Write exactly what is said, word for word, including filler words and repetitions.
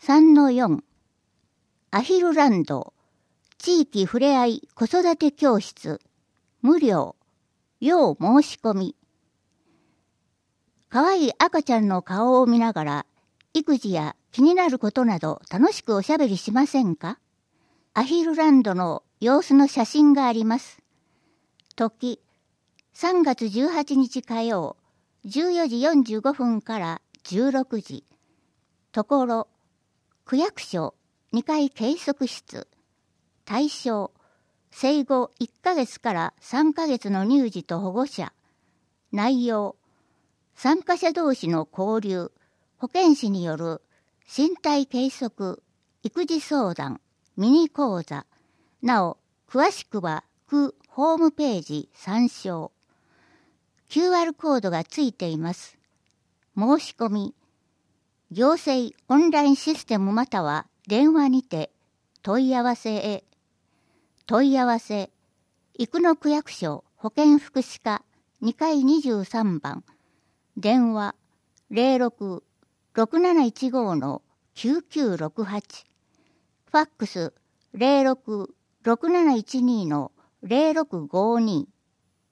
さんのよん アヒルランド地域ふれあい子育て教室無料要申し込み。かわいい赤ちゃんの顔を見ながら育児や気になることなど楽しくおしゃべりしませんか？アヒルランドの様子の写真があります。時さんがつじゅうはちにち火曜じゅうよじよんじゅうごふんからじゅうろくじ。ところ区役所にかい計測室。対象生後いっかげつからさんかげつの乳児と保護者。内容参加者同士の交流、保健師による身体計測、育児相談、ミニ講座。なお詳しくは区ホームページ参照。キューアール コードがついています。申し込み行政オンラインシステムまたは電話にて問い合わせへ。問い合わせ生野区役所保健福祉課にかいにじゅうさんばん。電話 ゼロろく ろくなないちご のきゅうきゅうろくはち。ファックス ゼロろく ろくなないちに のゼロろくごに。